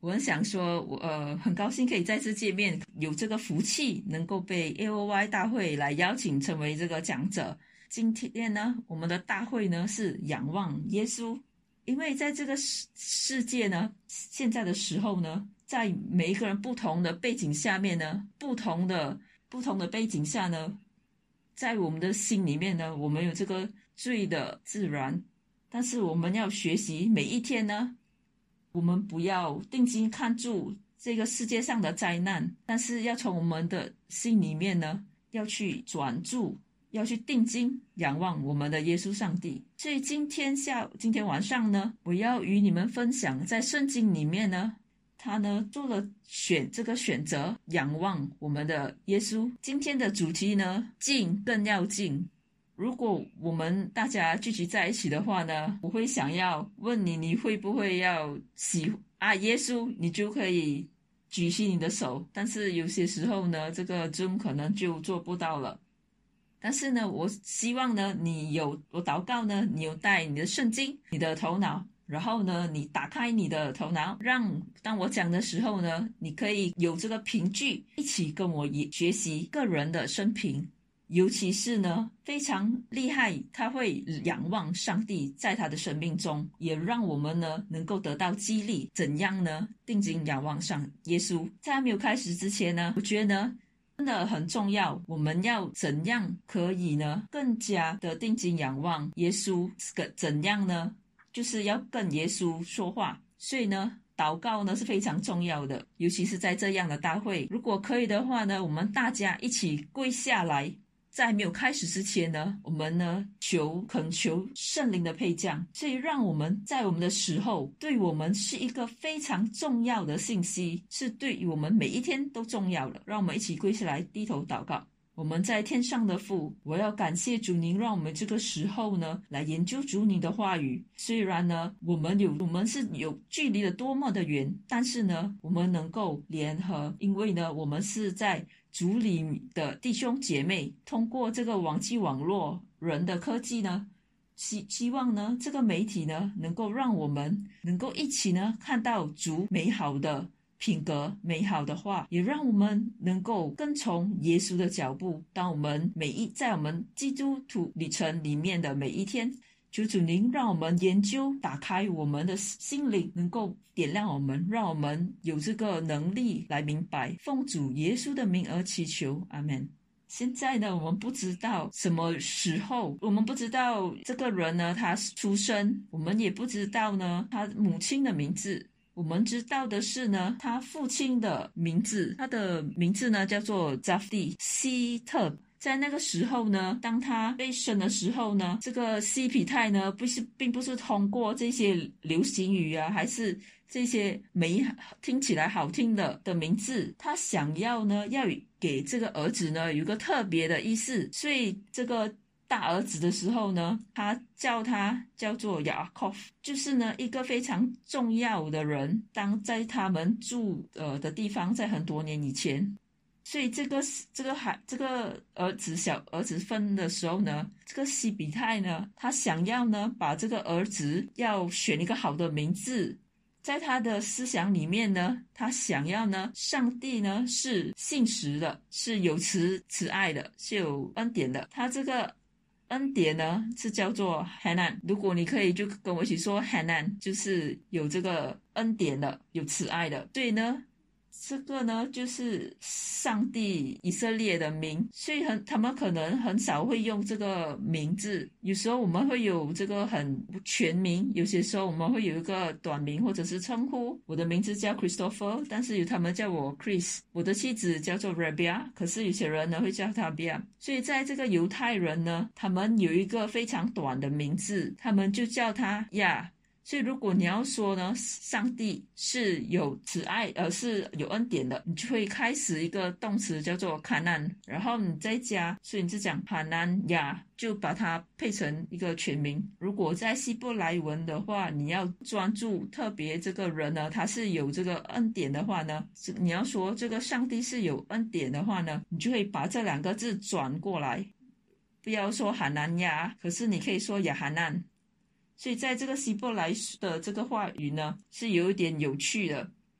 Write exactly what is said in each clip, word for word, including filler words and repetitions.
我很想说，我呃很高兴可以再次见面，有这个福气能够被 A O Y 大会来邀请成为这个讲者。今天呢，我们的大会呢是仰望耶稣，因为在这个世世界呢，现在的时候呢，在每一个人不同的背景下面呢，不同的不同的背景下呢，在我们的心里面呢，我们有这个罪的自然，但是我们要学习每一天呢，我们不要定睛看住这个世界上的灾难，但是要从我们的心里面呢，要去转注，要去定睛仰望我们的耶稣上帝。所以今天下今天晚上呢，我要与你们分享在圣经里面呢，他呢做了选这个选择，仰望我们的耶稣。今天的主题呢，近更要近。如果我们大家聚集在一起的话呢，我会想要问你，你会不会要喜啊耶稣，你就可以举起你的手。但是有些时候呢，这个 Zoom 可能就做不到了。但是呢，我希望呢，你有我祷告呢，你有带你的圣经，你的头脑，然后呢，你打开你的头脑，让当我讲的时候呢，你可以有这个凭据，一起跟我学习个人的生平。尤其是呢，非常厉害，他会仰望上帝，在他的生命中，也让我们呢能够得到激励。怎样呢？定睛仰望上耶稣。在还没有开始之前呢，我觉得呢真的很重要，我们要怎样可以呢更加的定睛仰望耶稣？怎样呢？就是要跟耶稣说话。所以呢，祷告呢是非常重要的，尤其是在这样的大会。如果可以的话呢，我们大家一起跪下来。在没有开始之前呢，我们呢求恳求圣灵的配降，所以让我们在我们的时候，对我们是一个非常重要的信息，是对于我们每一天都重要的。让我们一起跪下来低头祷告。我们在天上的父，我要感谢主您让我们这个时候呢来研究主您的话语。虽然呢我们有我们是有距离的多么的远，但是呢我们能够联合，因为呢我们是在主里的弟兄姐妹，通过这个网际网络人的科技呢，希希望呢这个媒体呢能够让我们能够一起呢看到主美好的品格，美好的话，也让我们能够跟从耶稣的脚步。当我们每一在我们基督徒旅程里面的每一天，求主您让我们研究，打开我们的心灵，能够点亮我们，让我们有这个能力来明白。奉主耶稣的名而祈求，阿们。现在呢，我们不知道什么时候，我们不知道这个人呢他出生，我们也不知道呢他母亲的名字。我们知道的是呢，他父亲的名字，他的名字呢叫做扎蒂希特。在那个时候呢，当他被生的时候呢，这个西皮泰呢不是并不是通过这些流行语啊，还是这些美听起来好听的的名字，他想要呢要给这个儿子呢有一个特别的意思，所以这个大儿子的时候呢，他叫他叫做雅科夫，就是呢一个非常重要的人。当在他们住呃的地方，在很多年以前，所以这个这个孩这个儿子小儿子分的时候呢，这个西比泰呢，他想要呢把这个儿子要选一个好的名字。在他的思想里面呢，他想要呢，上帝呢是信实的，是有慈慈爱的，是有恩典的。他这个恩典呢是叫做 Hanan， 如果你可以就跟我一起说 Hanan， 就是有这个恩典的，有慈爱的。所以呢这个呢就是上帝以色列的名，所以很他们可能很少会用这个名字。有时候我们会有这个很全名，有些时候我们会有一个短名或者是称呼。我的名字叫 Christopher， 但是有他们叫我 Chris。我的妻子叫做 Rabia， 可是有些人呢会叫他 Bia。所以在这个犹太人呢，他们有一个非常短的名字，他们就叫他亚。所以如果你要说呢，上帝是有慈爱呃是有恩典的，你就会开始一个动词叫做卡南，然后你再加，所以你就讲哈南亚，就把它配成一个全名。如果在希伯来文的话，你要专注特别这个人呢他是有这个恩典的话呢，你要说这个上帝是有恩典的话呢，你就会把这两个字转过来，不要说哈南亚，可是你可以说亚哈南。所以在这个希伯来的这个话语呢是有一点有趣的。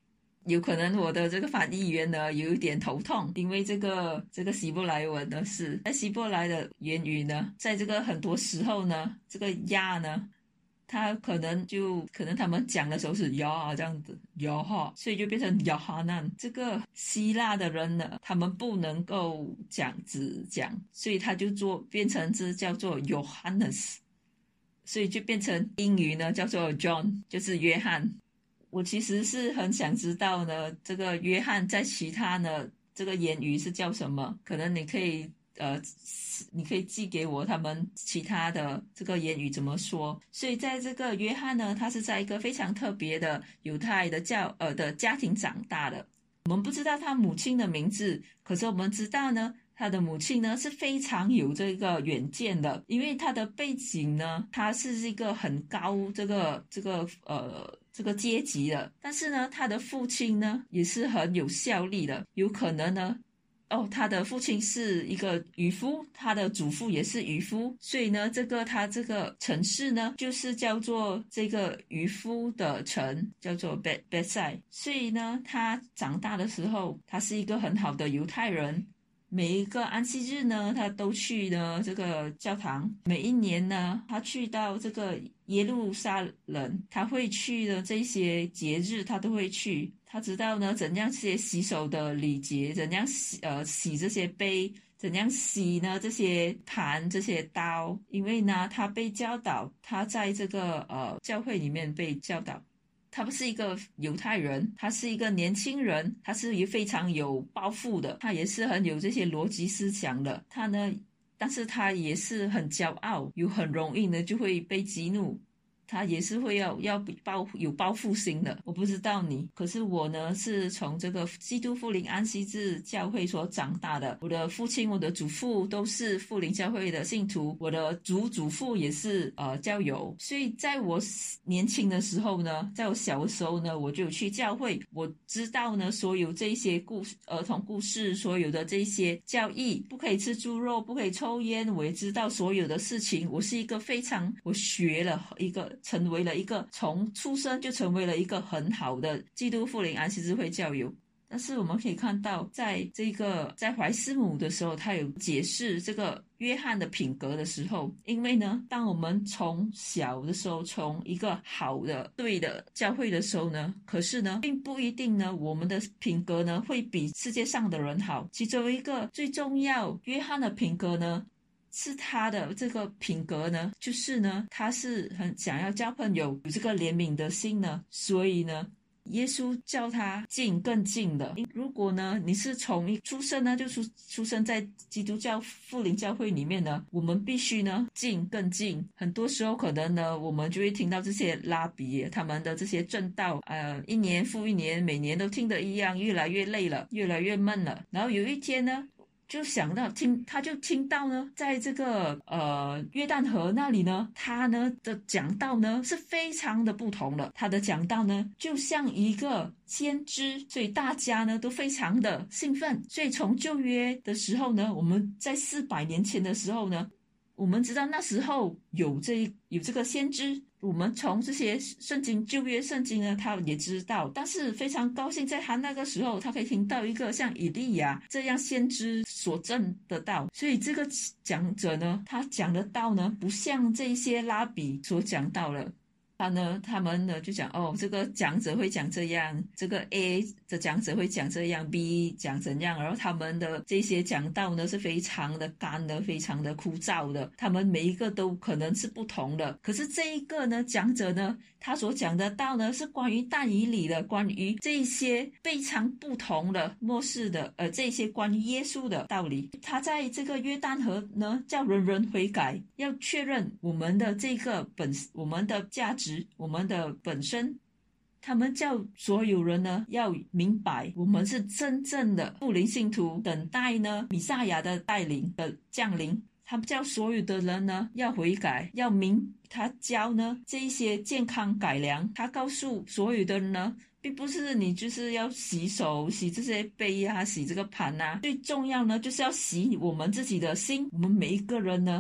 有可能我的这个翻译员呢有一点头痛，因为这个这个希伯来文呢是在希伯来的言语呢，在这个很多时候呢，这个呀呢，他可能就可能他们讲的时候是呀这样子呀哈，所以就变成呀哈难。这个希腊的人呢，他们不能够讲只讲，所以他就做变成这叫做 Johannes， 所以就变成英语呢叫做 John， 就是约翰。我其实是很想知道呢，这个约翰在其他呢这个言语是叫什么？可能你可以呃，你可以寄给我他们其他的这个言语怎么说。所以在这个约翰呢，他是在一个非常特别的犹太的教呃的家庭长大的。我们不知道他母亲的名字，可是我们知道呢，他的母亲呢是非常有这个远见的，因为他的背景呢，他是一个很高这个这个呃这个阶级的，但是呢，他的父亲呢也是很有效力的，有可能呢。哦，他的父亲是一个渔夫，他的祖父也是渔夫，所以呢，这个他这个城市呢，就是叫做这个渔夫的城，叫做贝贝塞。所以呢，他长大的时候，他是一个很好的犹太人。每一个安息日呢，他都去呢这个教堂。每一年呢，他去到这个耶路撒冷，他会去的这些节日，他都会去。他知道呢怎样些洗手的礼节，怎样洗呃洗这些杯，怎样洗呢这些盘这些刀。因为呢，他被教导，他在这个呃教会里面被教导。他不是一个犹太人，他是一个年轻人，他是也非常有抱负的，他也是很有这些逻辑思想的。他呢，但是他也是很骄傲，有很容易呢就会被激怒。他也是会要要报有报复心的。我不知道你，可是我呢是从这个基督复临安息日教会所长大的。我的父亲、我的祖父都是复临教会的信徒，我的祖祖父也是呃教友。所以在我年轻的时候呢，在我小的时候呢，我就去教会。我知道呢，所有这些故事、儿童故事，所有的这些教义，不可以吃猪肉，不可以抽烟。我也知道所有的事情。我是一个非常，我学了一个。成为了一个从出生就成为了一个很好的基督复临安息日会教友。但是我们可以看到，在这个在怀斯姆的时候，他有解释这个约翰的品格的时候，因为呢，当我们从小的时候，从一个好的对的教会的时候呢，可是呢，并不一定呢，我们的品格呢会比世界上的人好。其中一个最重要，约翰的品格呢。是他的这个品格呢，就是呢，他是很想要交朋友，有这个怜悯的心呢，所以呢，耶稣叫他近更近的。如果呢，你是从一出生呢就出出生在基督教复临教会里面呢，我们必须呢近更近。很多时候可能呢，我们就会听到这些拉比他们的这些正道，呃，一年复一年，每年都听得一样，越来越累了，越来越闷了。然后有一天呢。就想到听，他就听到呢，在这个呃约旦河那里呢，他呢的讲道呢是非常的不同的。他的讲道呢就像一个先知，所以大家呢都非常的兴奋。所以从旧约的时候呢，我们在四百年前的时候呢，我们知道那时候有这有这个先知。我们从这些圣经旧约圣经呢，他也知道，但是非常高兴，在他那个时候，他可以听到一个像以利亚这样先知所证的道。所以这个讲者呢，他讲的道呢，不像这些拉比所讲到的。他呢，他们呢就讲哦，这个讲者会讲这样，这个 A 的讲者会讲这样 ，B 讲怎样，然后他们的这些讲道呢是非常的干的，非常的枯燥的，他们每一个都可能是不同的。可是这一个呢，讲者呢，他所讲的道呢是关于但以理的，关于这些非常不同的末世的，呃，这些关于耶稣的道理。他在这个约旦河呢，叫人人悔改，要确认我们的这个本，我们的价值。我们的本身，他们叫所有人呢要明白，我们是真正的复临信徒，等待呢弥赛亚的带领的降临。他们叫所有的人呢要悔改，要明他教呢这一些健康改良。他告诉所有的人呢，并不是你就是要洗手洗这些杯啊，洗这个盘啊，最重要呢就是要洗我们自己的心。我们每一个人呢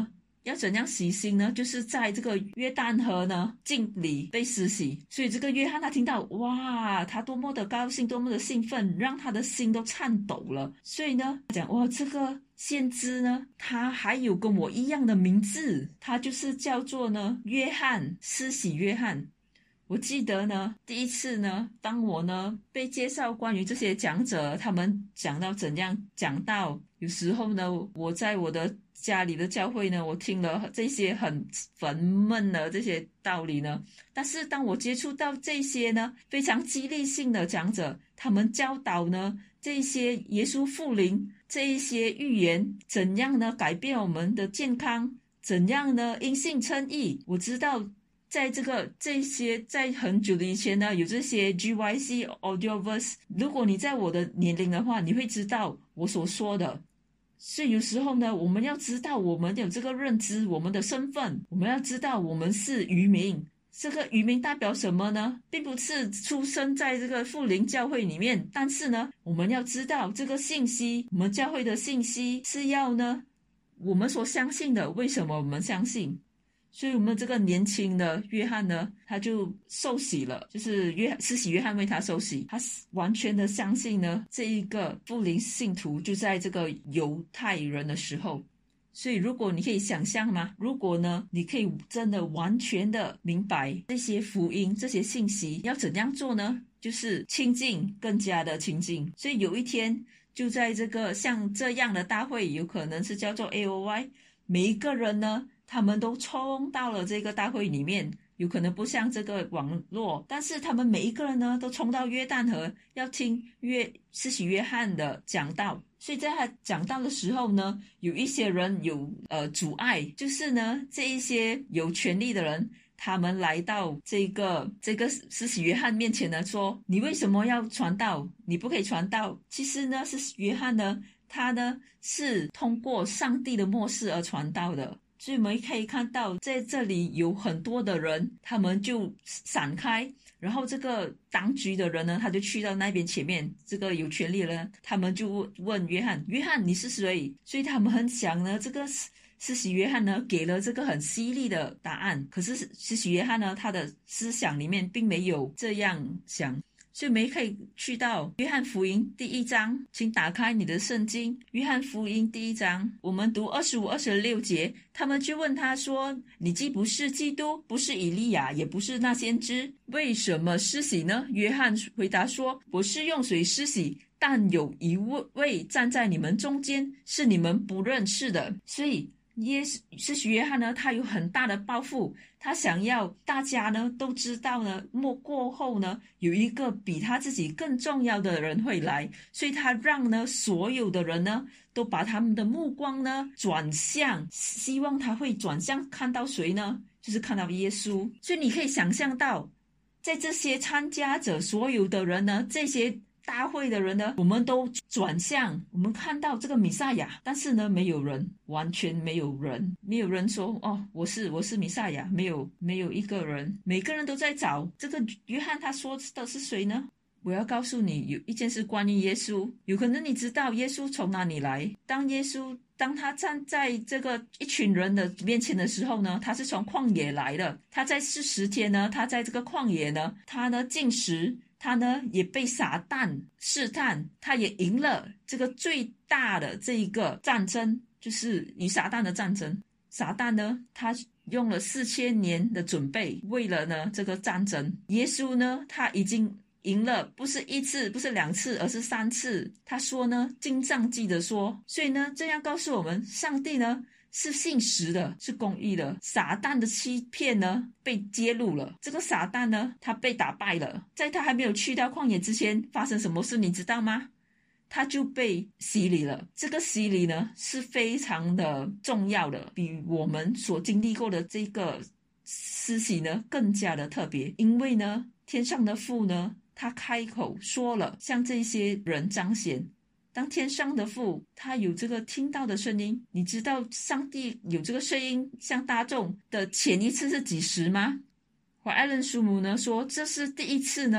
要怎样洗心呢？就是在这个约旦河呢浸里被施洗。所以这个约翰他听到，哇，他多么的高兴，多么的兴奋，让他的心都颤抖了。所以呢讲，哇，这个先知呢他还有跟我一样的名字，他就是叫做呢约翰，施洗约翰。我记得呢第一次呢当我呢被介绍关于这些讲者，他们讲到怎样讲道，有时候呢我在我的家里的教会呢，我听了这些很烦闷的这些道理呢，但是当我接触到这些呢非常激励性的讲者，他们教导呢这些耶稣复临，这一些预言怎样呢改变我们的健康，怎样呢因信称义。我知道在这个这些在很久的以前呢有这些 G Y C Audioverse， 如果你在我的年龄的话，你会知道我所说的。所以有时候呢我们要知道我们有这个认知，我们的身份，我们要知道我们是渔民。这个渔民代表什么呢？并不是出生在这个复临教会里面，但是呢我们要知道这个信息，我们教会的信息是要呢我们所相信的，为什么我们相信。所以我们这个年轻的约翰呢，他就受洗了，就是约施洗约翰为他受洗，他完全的相信呢这一个复临信徒就在这个犹太人的时候。所以如果你可以想象吗，如果呢你可以真的完全的明白这些福音，这些信息要怎样做呢？就是亲近，更加的亲近。所以有一天就在这个像这样的大会，有可能是叫做 A O Y， 每一个人呢他们都冲到了这个大会里面，有可能不像这个网络，但是他们每一个人呢都冲到约旦河，要听约施洗约翰的讲道。所以在他讲道的时候呢，有一些人有呃阻碍，就是呢这一些有权力的人，他们来到这个这个施洗约翰面前呢，说你为什么要传道？你不可以传道。其实呢施洗约翰呢他呢是通过上帝的默示而传道的。所以我们可以看到在这里有很多的人，他们就闪开，然后这个当局的人呢他就去到那边前面，这个有权力的人他们就问约翰，约翰你是谁？所以他们很想呢这个施洗约翰呢给了这个很犀利的答案，可是施洗约翰呢他的思想里面并没有这样想。所以我们可以去到约翰福音第一章，请打开你的圣经，约翰福音第一章，我们读二十五、二十六节。他们就问他说，你既不是基督，不是以利亚，也不是那先知，为什么施洗呢？约翰回答说，我是用水施洗，但有一位站在你们中间，是你们不认识的。所以耶施洗约翰呢他有很大的抱负，他想要大家呢都知道呢末过后呢有一个比他自己更重要的人会来，所以他让呢所有的人呢都把他们的目光呢转向，希望他会转向看到谁呢？就是看到耶稣。所以你可以想象到在这些参加者所有的人呢，这些大会的人呢，我们都转向，我们看到这个弥赛亚，但是呢没有人，完全没有人，没有人说哦我是我是弥赛亚，没有没有一个人，每个人都在找这个约翰他说的是谁呢？我要告诉你有一件事关于耶稣，有可能你知道耶稣从哪里来。当耶稣当他站在这个一群人的面前的时候呢，他是从旷野来的，他在四十天呢，他在这个旷野呢，他呢禁食，他呢也被撒旦试探，他也赢了这个最大的这一个战争，就是与撒旦的战争。撒旦呢他用了四千年的准备，为了呢这个战争。耶稣呢他已经赢了，不是一次，不是两次，而是三次。他说呢经上记得说，所以呢这样告诉我们，上帝呢是信实的，是公义的。撒旦的欺骗呢被揭露了，这个撒旦呢他被打败了。在他还没有去到旷野之前发生什么事你知道吗？他就被洗礼了。这个洗礼呢是非常的重要的，比我们所经历过的这个施洗呢更加的特别。因为呢天上的父呢他开口说了，向这些人彰显。当天上的父他有这个听到的声音，你知道上帝有这个声音向大众的前一次是几时吗？怀爱伦叔母呢说，这是第一次呢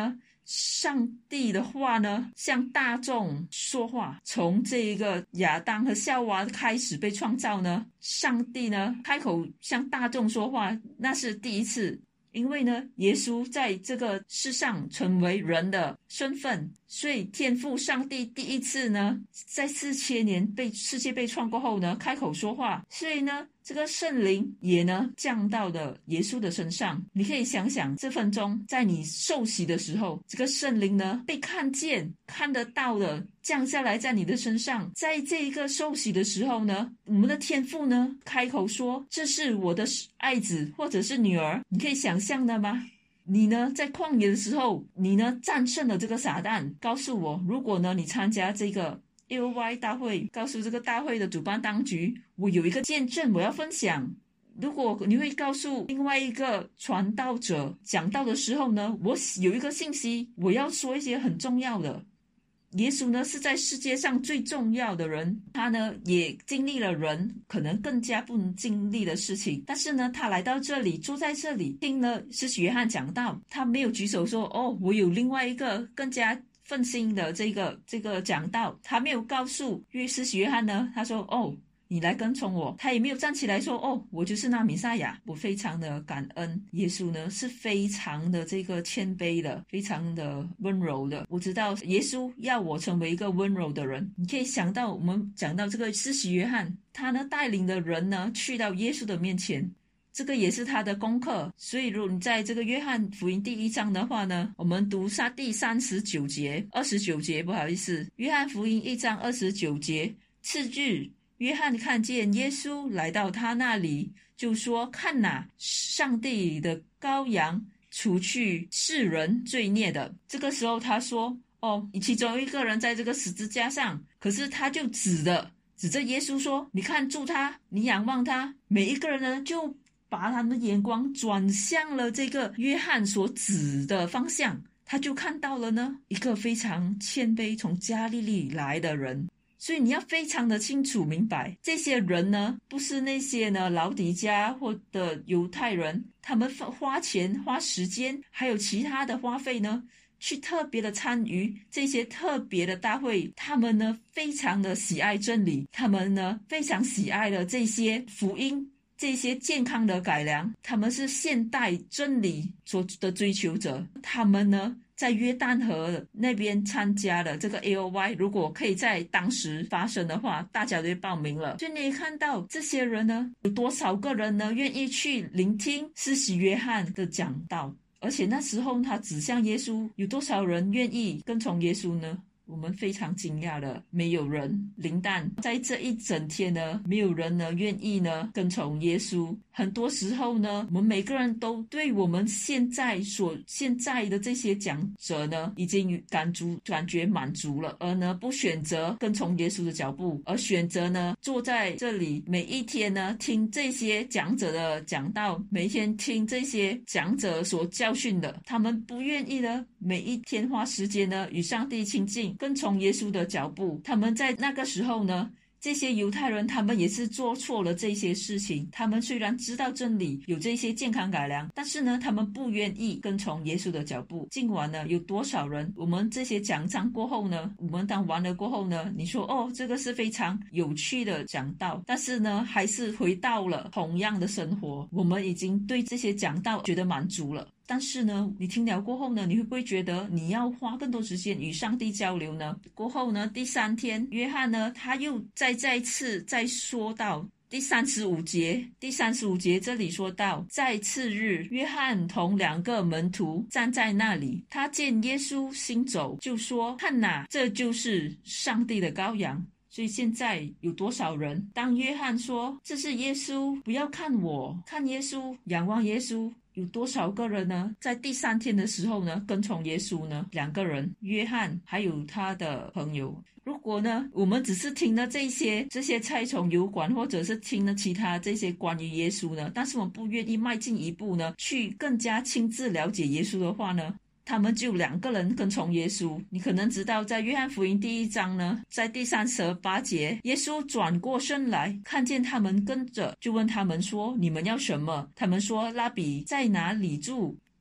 上帝的话呢向大众说话，从这一个亚当和夏娃开始被创造呢，上帝呢开口向大众说话，那是第一次。因为呢耶稣在这个世上成为人的身份，所以天父上帝第一次呢在四千年被世界被创过后呢开口说话，所以呢这个圣灵也呢降到了耶稣的身上。你可以想想这分钟在你受洗的时候，这个圣灵呢被看见看得到的降下来在你的身上。在这一个受洗的时候呢，我们的天父呢开口说这是我的爱子或者是女儿。你可以想象的吗？你呢在旷野的时候，你呢战胜了这个撒旦。告诉我，如果呢你参加这个 A O Y 大会，告诉这个大会的主办当局，我有一个见证我要分享。如果你会告诉另外一个传道者讲道的时候呢，我有一个信息我要说一些很重要的。耶稣呢是在世界上最重要的人，他呢也经历了人可能更加不能经历的事情，但是呢他来到这里，坐在这里听了施洗约翰讲道，他没有举手说哦我有另外一个更加奋心的这个这个讲道，他没有告诉施洗约翰呢，他说哦你来跟从我，他也没有站起来说哦我就是那弥赛亚。我非常的感恩耶稣呢是非常的这个谦卑的，非常的温柔的。我知道耶稣要我成为一个温柔的人。你可以想到我们讲到这个施洗约翰，他呢带领的人呢去到耶稣的面前，这个也是他的功课。所以如果你在这个约翰福音第一章的话呢，我们读下第三十九节二十九节不好意思约翰福音一章二十九节，次日约翰看见耶稣来到他那里，就说看哪，上帝的羔羊，除去世人罪孽的。这个时候他说哦，其中一个人在这个十字架上，可是他就指的指着耶稣说你看住他，你仰望他。每一个人呢就把他们的眼光转向了这个约翰所指的方向，他就看到了呢一个非常谦卑从加利利来的人。所以你要非常的清楚明白，这些人呢不是那些呢老底嘉或的犹太人，他们花钱花时间还有其他的花费呢去特别的参与这些特别的大会。他们呢非常的喜爱真理，他们呢非常喜爱的这些福音，这些健康的改良，他们是现代真理所的追求者。他们呢在约旦河那边参加了这个 A O Y， 如果可以在当时发生的话，大家都会报名了。所以你看到这些人呢，有多少个人呢愿意去聆听施洗约翰的讲道，而且那时候他指向耶稣，有多少人愿意跟从耶稣呢？我们非常惊讶的，没有人。灵诞在这一整天呢，没有人呢愿意呢跟从耶稣。很多时候呢，我们每个人都对我们现在所现在的这些讲者呢，已经感足感觉满足了，而呢不选择跟从耶稣的脚步，而选择呢坐在这里每一天呢听这些讲者的讲道，每一天听这些讲者所教训的。他们不愿意呢每一天花时间呢与上帝亲近，跟从耶稣的脚步。他们在那个时候呢，这些犹太人他们也是做错了这些事情，他们虽然知道真理有这些健康改良，但是呢他们不愿意跟从耶稣的脚步。今晚呢有多少人，我们这些讲章过后呢，我们当完了过后呢，你说哦这个是非常有趣的讲道，但是呢还是回到了同样的生活，我们已经对这些讲道觉得满足了。但是呢你听了过后呢，你会不会觉得你要花更多时间与上帝交流呢？过后呢第三天，约翰呢他又再再次再说到第三十五节，第三十五节这里说到，在次日，约翰同两个门徒站在那里，他见耶稣行走，就说看哪，这就是上帝的羔羊。所以现在有多少人，当约翰说这是耶稣，不要看我，看耶稣，仰望耶稣，有多少个人呢在第三天的时候呢跟从耶稣呢？两个人，约翰还有他的朋友。如果呢我们只是听了这些这些菜虫油管，或者是听了其他这些关于耶稣呢，但是我们不愿意迈进一步呢去更加亲自了解耶稣的话呢，他们就两个人跟从耶稣。你可能知道在约翰福音第一章呢，在第三十八节，耶稣转过身来看见他们跟着，就问他们说，你们要什么？他们说，拉比在哪里住？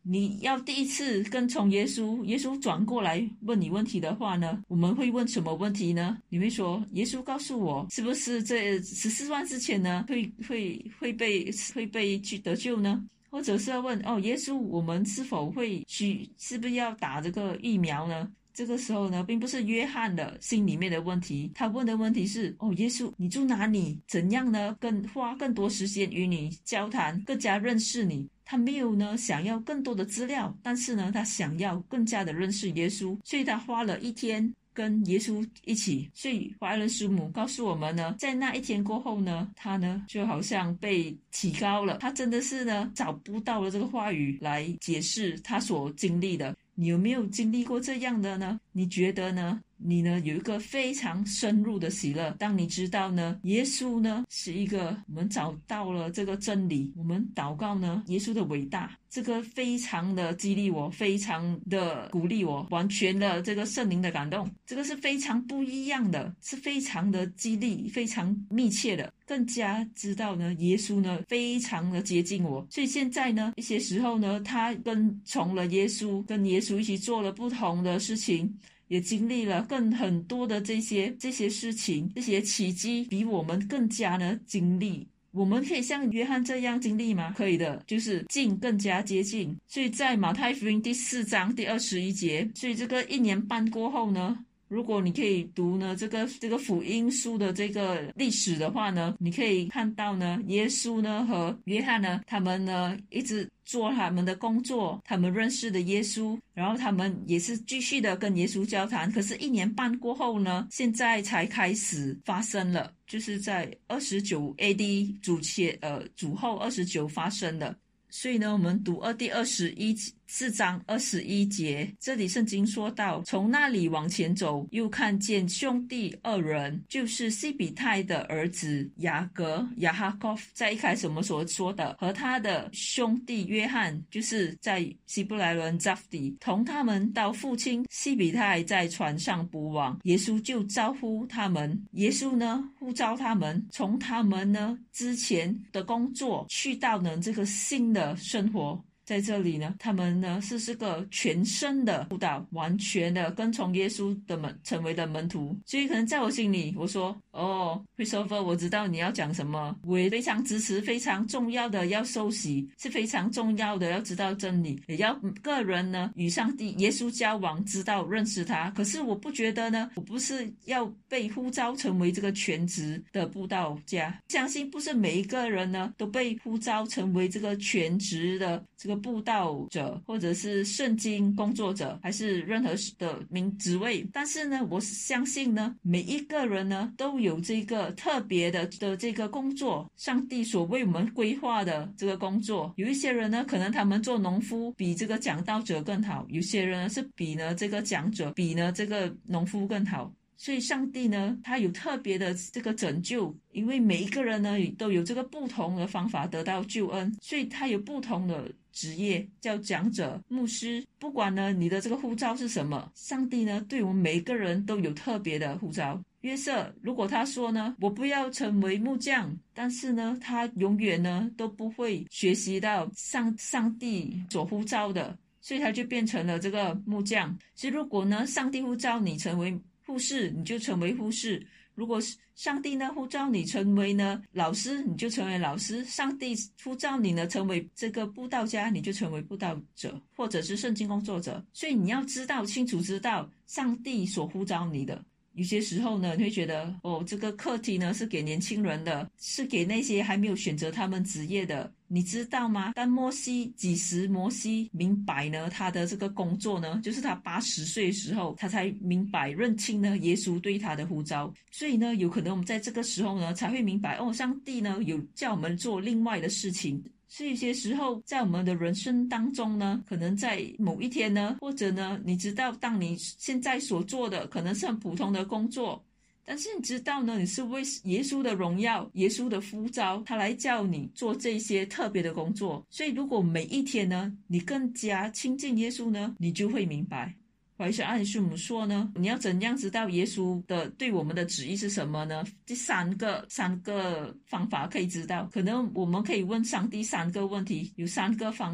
你要第一次跟从耶稣，耶稣转过来问你问题的话呢，我们会问什么问题呢？你会说，耶稣告诉我，是不是这十四万之前呢，会会会被会被去得救呢？或者是要问哦，耶稣，我们是否会需是不是要打这个疫苗呢？这个时候呢，并不是约翰的心里面的问题，他问的问题是，哦，耶稣，你住哪里？怎样呢？更花更多时间与你交谈，更加认识你。他没有呢想要更多的资料，但是呢，他想要更加的认识耶稣，所以他花了一天跟耶稣一起。所以华人师母告诉我们呢，在那一天过后呢，他呢就好像被提高了，他真的是呢找不到了这个话语来解释他所经历的。你有没有经历过这样的呢？你觉得呢？你呢有一个非常深入的喜乐，当你知道呢耶稣呢是一个，我们找到了这个真理，我们祷告呢耶稣的伟大，这个非常的激励我，非常的鼓励我，完全的这个圣灵的感动，这个是非常不一样的，是非常的激励，非常密切的，更加知道呢耶稣呢非常的接近我。所以现在呢一些时候呢，他跟从了耶稣，跟耶稣一起做了不同的事情，也经历了更很多的这些这些事情，这些奇迹比我们更加的经历。我们可以像约翰这样经历吗？可以的，就是近更加接近。所以在马太福音第四章第二十一节，所以这个一年半过后呢，如果你可以读呢这个这个福音书的这个历史的话呢，你可以看到呢耶稣呢和约翰呢，他们呢一直做他们的工作，他们认识的耶稣，然后他们也是继续的跟耶稣交谈。可是一年半过后呢，现在才开始发生了，就是在二十九 A D 主前呃主后二十九发生的。所以呢，我们读二第二十一四章二十一节，这里圣经说到，从那里往前走，又看见兄弟二人，就是西比泰的儿子雅各雅哈哥，在一开始我们所说的，和他的兄弟约翰，就是在希伯来文 Zafdi， 同他们到父亲西比泰在船上捕网，耶稣就招呼他们，耶稣呢呼召他们，从他们呢之前的工作去到呢这个新的生活。在这里呢，他们呢是这个全身的辅导，完全的跟从耶稣的门成为的门徒。所以可能在我心里，我说哦 Christopher， 我知道你要讲什么，我也非常支持，非常重要的要受洗，是非常重要的要知道真理，也要个人呢与上帝耶稣交往，知道认识他。可是我不觉得呢，我不是要被呼召成为这个全职的布道家，相信不是每一个人呢都被呼召成为这个全职的这个布道者，或者是圣经工作者，还是任何的名职位。但是呢，我相信呢，每一个人呢都有这个特别的的这个工作，上帝所为我们规划的这个工作。有一些人呢，可能他们做农夫比这个讲道者更好，有些人呢是比呢这个讲者比呢这个农夫更好。所以上帝呢他有特别的这个拯救，因为每一个人呢都有这个不同的方法得到救恩，所以他有不同的职业，叫讲者、牧师。不管呢你的这个呼召是什么，上帝呢对我们每一个人都有特别的呼召。约瑟如果他说呢我不要成为木匠，但是呢他永远呢都不会学习到上上帝所呼召的，所以他就变成了这个木匠。所以如果呢上帝呼召你成为护士，你就成为护士；如果上帝呢呼召你成为呢老师，你就成为老师；上帝呼召你呢成为这个布道家，你就成为布道者，或者是圣经工作者。所以你要知道清楚知道上帝所呼召你的。有些时候呢，你会觉得哦，这个课题呢是给年轻人的，是给那些还没有选择他们职业的。你知道吗？当摩西几时摩西明白呢他的这个工作呢，就是他八十岁的时候，他才明白认清呢耶稣对他的呼召。所以呢，有可能我们在这个时候呢才会明白哦，上帝呢有叫我们做另外的事情。所以有些时候在我们的人生当中呢，可能在某一天呢，或者呢你知道当你现在所做的可能是很普通的工作，但是你知道呢你是为耶稣的荣耀，耶稣的呼召，他来叫你做这些特别的工作。所以如果每一天呢你更加亲近耶稣呢，你就会明白。怀是按师母说呢，你要怎样知道耶稣的对我们的旨意是什么呢？第三个三个方法可以知道，可能我们可以问上帝三个问题，有三个方法。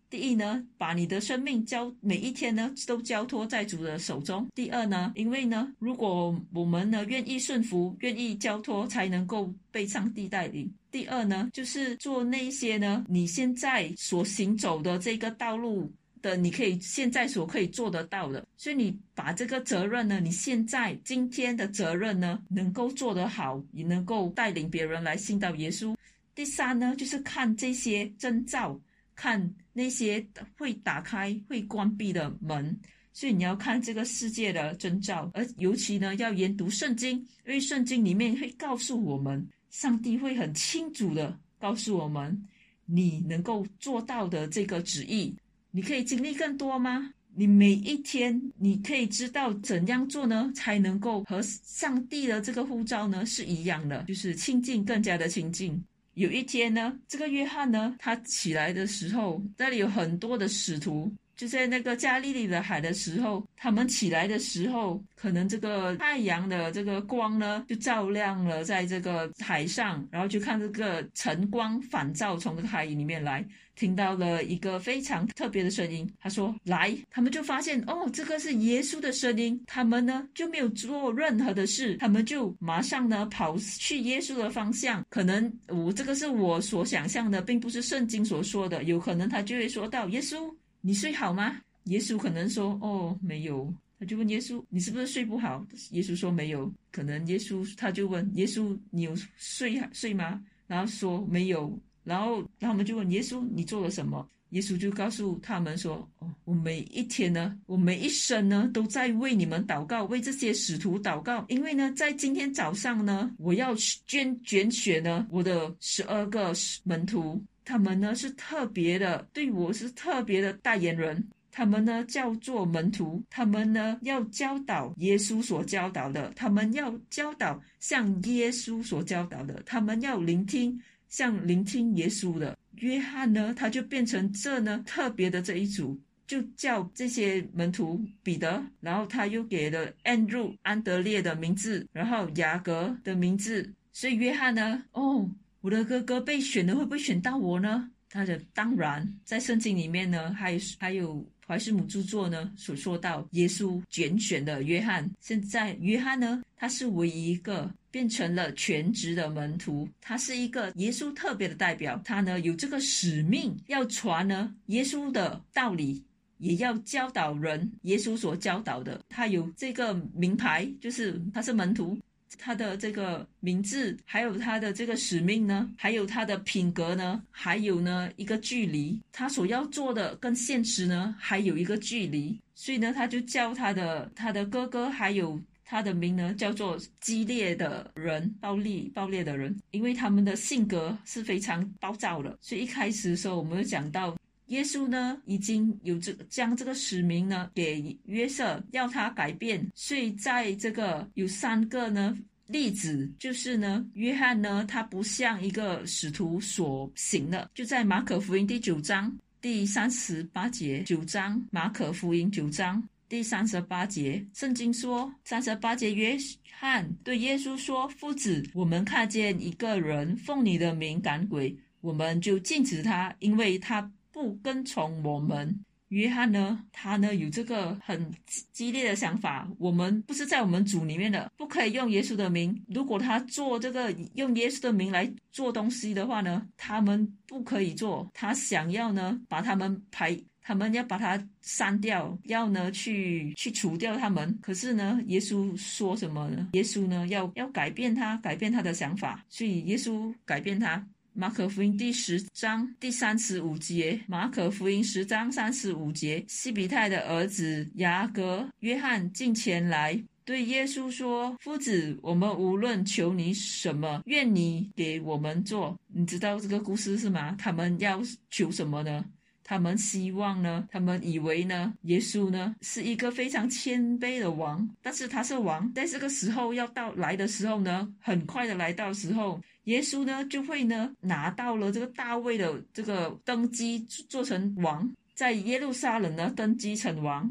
第一呢，把你的生命交每一天呢都交托在主的手中。第二呢，因为呢，如果我们呢愿意顺服，愿意交托，才能够被上帝带领。第二呢，就是做那些呢你现在所行走的这个道路的，你可以现在所可以做得到的，所以你把这个责任呢，你现在今天的责任呢，能够做得好，也能够带领别人来信到耶稣。第三呢，就是看这些征兆，看那些会打开会关闭的门，所以你要看这个世界的征兆，而尤其呢要研读圣经，因为圣经里面会告诉我们，上帝会很清楚的告诉我们你能够做到的这个旨意。你可以经历更多吗？你每一天你可以知道怎样做呢，才能够和上帝的这个呼召呢是一样的，就是亲近，更加的亲近。有一天呢，这个约翰呢，他起来的时候，那里有很多的使徒，就在那个加利利的海的时候，他们起来的时候，可能这个太阳的这个光呢，就照亮了在这个海上，然后就看这个晨光反照从这个海里面来，听到了一个非常特别的声音，他说来，他们就发现哦，这个是耶稣的声音，他们呢就没有做任何的事，他们就马上呢跑去耶稣的方向。可能我这个是我所想象的，并不是圣经所说的，有可能他就会说到，耶稣你睡好吗？耶稣可能说哦没有，他就问耶稣你是不是睡不好？耶稣说没有。可能耶稣他就问耶稣你有睡睡吗？然后说没有。然后他们就问耶稣你做了什么？耶稣就告诉他们说哦，我每一天呢，我每一生呢都在为你们祷告，为这些使徒祷告，因为呢在今天早上呢，我要捐拣选呢我的十二个门徒，他们呢是特别的，对我是特别的代言人，他们呢叫做门徒，他们呢要教导耶稣所教导的，他们要教导像耶稣所教导的，他们要聆听像聆听耶稣的。约翰呢他就变成这呢特别的这一组，就叫这些门徒彼得，然后他又给了 Andrew 安德烈的名字，然后雅各的名字。所以约翰呢，哦，我的哥哥被选了，会不会选到我呢？他的当然，在圣经里面呢，还有还有怀斯母著作呢所说到耶稣拣选的约翰。现在约翰呢，他是唯一一个变成了全职的门徒，他是一个耶稣特别的代表，他呢有这个使命要传呢耶稣的道理，也要教导人耶稣所教导的。他有这个名牌，就是他是门徒，他的这个名字，还有他的这个使命呢，还有他的品格呢，还有呢一个距离，他所要做的跟现实呢还有一个距离。所以呢他就叫他的他的哥哥还有他的名呢叫做激烈的人，暴力暴烈的人，因为他们的性格是非常暴躁的。所以一开始的时候我们有讲到耶稣呢已经有这将这个使命呢给约瑟，要他改变。所以在这个有三个呢例子，就是呢约翰呢他不像一个使徒所行的，就在马可福音第九章第三十八节，九章马可福音九章第三十八节，圣经说三十八节，约翰对耶稣说，夫子，我们看见一个人奉你的名赶鬼，我们就禁止他，因为他不跟从我们。约翰呢他呢有这个很激烈的想法，我们不是在我们主里面的，不可以用耶稣的名，如果他做这个用耶稣的名来做东西的话呢，他们不可以做，他想要呢把他们排，他们要把他删掉，要呢去去除掉他们。可是呢耶稣说什么呢？耶稣呢要要改变他，改变他的想法，所以耶稣改变他。马可福音第十章第三十五节，马可福音十章三十五节，西比泰的儿子雅各、约翰进前来，对耶稣说，夫子，我们无论求你什么，愿你给我们做。你知道这个故事是吗？他们要求什么呢？他们希望呢，他们以为呢，耶稣呢是一个非常谦卑的王，但是他是王，在这个时候要到来的时候呢，很快的来到时候，耶稣呢就会呢拿到了这个大卫的这个登基做成王，在耶路撒冷呢登基成王。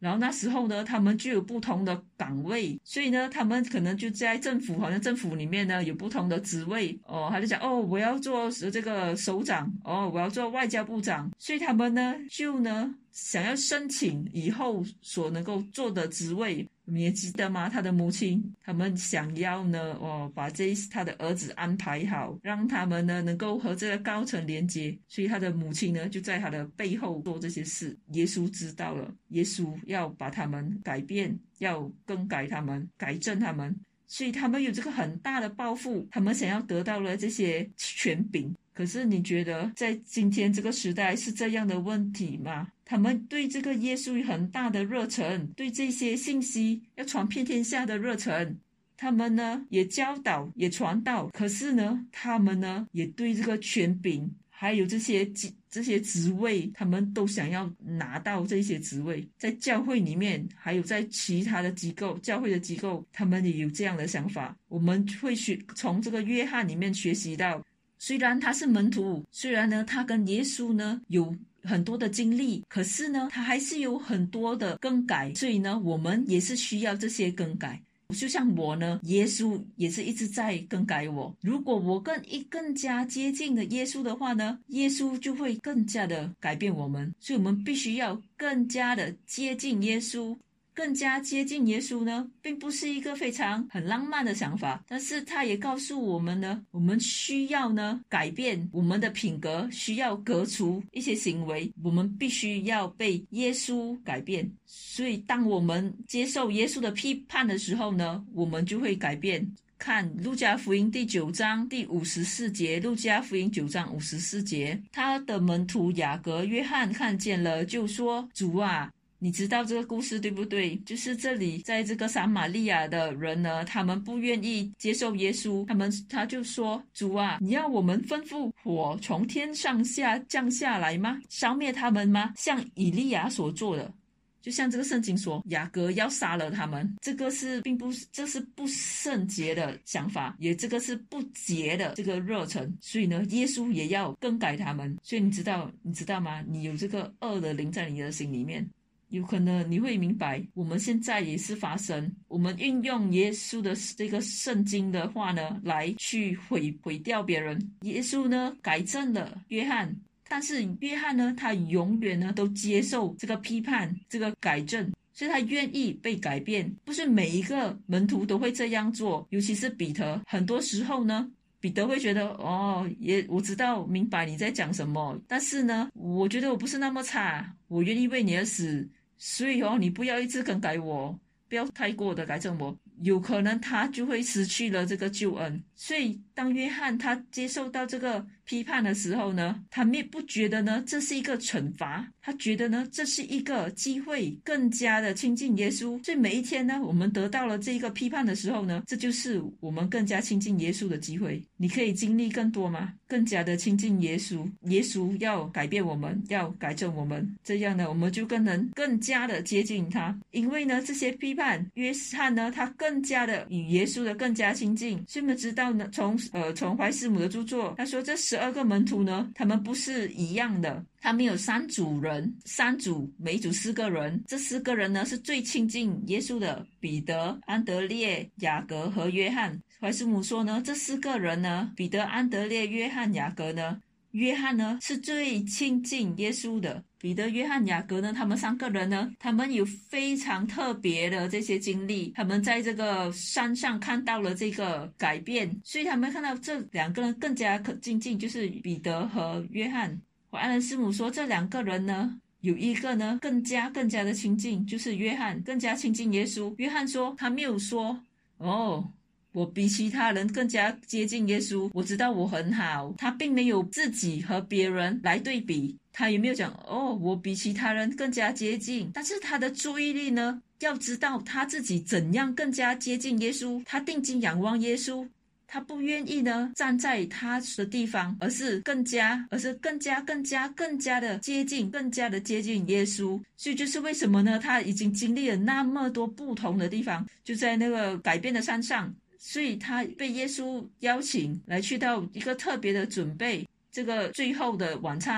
然后那时候呢，他们就有不同的岗位，所以呢，他们可能就在政府，好像政府里面呢有不同的职位哦。他就讲哦，我要做这个首长，哦，我要做外交部长，所以他们呢就呢想要申请以后所能够做的职位。你也记得吗？他的母亲，他们想要呢，哦，把这他的儿子安排好，让他们呢能够和这个高层连接。所以他的母亲呢就在他的背后做这些事。耶稣知道了，耶稣要把他们改变，要更改他们，改正他们。所以他们有这个很大的抱负，他们想要得到了这些权柄。可是你觉得在今天这个时代是这样的问题吗？他们对这个耶稣有很大的热忱，对这些信息要传遍天下的热忱，他们呢也教导也传道，可是呢他们呢也对这个权柄还有这些这些职位，他们都想要拿到这些职位。在教会里面还有在其他的机构，教会的机构，他们也有这样的想法。我们会学从这个约翰里面学习到，虽然他是门徒，虽然呢他跟耶稣呢有很多的经历，可是呢他还是有很多的更改，所以呢我们也是需要这些更改。就像我呢，耶稣也是一直在更改我。如果我更一更加接近的耶稣的话呢，耶稣就会更加的改变我们。所以我们必须要更加的接近耶稣。更加接近耶稣呢，并不是一个非常很浪漫的想法，但是他也告诉我们呢，我们需要呢改变我们的品格，需要革除一些行为，我们必须要被耶稣改变。所以当我们接受耶稣的批判的时候呢，我们就会改变。看路加福音第九章第五十四节，路加福音九章五十四节，他的门徒雅各、约翰看见了，就说：主啊，你知道这个故事对不对？就是这里在这个撒玛利亚的人呢，他们不愿意接受耶稣，他们他就说：主啊，你要我们吩咐火从天上下降下来吗？消灭他们吗？像以利亚所做的。就像这个圣经说，雅各要杀了他们，这个是并不是这是不圣洁的想法，也这个是不洁的这个热忱。所以呢，耶稣也要更改他们。所以你知道你知道吗？你有这个恶的灵在你的心里面，有可能你会明白，我们现在也是发生，我们运用耶稣的这个圣经的话呢，来去毁毁掉别人。耶稣呢改正了约翰，但是约翰呢，他永远呢都接受这个批判，这个改正，所以他愿意被改变。不是每一个门徒都会这样做，尤其是彼得。很多时候呢，彼得会觉得哦，也我知道明白你在讲什么，但是呢，我觉得我不是那么差，我愿意为你而死，所以哦，你不要一直更改我，不要太过的改正我。有可能他就会失去了这个救恩。所以当约翰他接受到这个批判的时候呢，他也不觉得呢这是一个惩罚，他觉得呢这是一个机会，更加的亲近耶稣。所以每一天呢，我们得到了这个批判的时候呢，这就是我们更加亲近耶稣的机会。你可以经历更多吗？更加的亲近耶稣，耶稣要改变我们，要改正我们，这样呢我们就更能更加的接近他。因为呢这些批判，约翰呢他更加的与耶稣的更加亲近。所以我们知道呢，从呃从怀斯姆的著作，他说这十二个门徒呢，他们不是一样的，他们有三组人，三组，每一组四个人。这四个人呢是最亲近耶稣的，彼得、安德烈、雅各和约翰。怀斯姆说呢，这四个人呢，彼得、安德烈、约翰、雅各呢，约翰呢是最亲近耶稣的。彼得、约翰、雅各呢，他们三个人呢，他们有非常特别的这些经历，他们在这个山上看到了这个改变，所以他们看到这两个人更加可亲近，就是彼得和约翰。安德师母说，这两个人呢，有一个呢更加更加的亲近，就是约翰更加亲近耶稣。约翰说，他没有说哦，我比其他人更加接近耶稣，我知道我很好。他并没有自己和别人来对比，他也没有讲哦，我比其他人更加接近。但是他的注意力呢，要知道他自己怎样更加接近耶稣。他定睛仰望耶稣，他不愿意呢站在他的地方，而是更加而是更加更加更加的接近更加的接近耶稣。所以就是为什么呢，他已经经历了那么多不同的地方，就在那个改变的山上，所以他被耶稣邀请来去到一个特别的准备，这个最后的晚餐。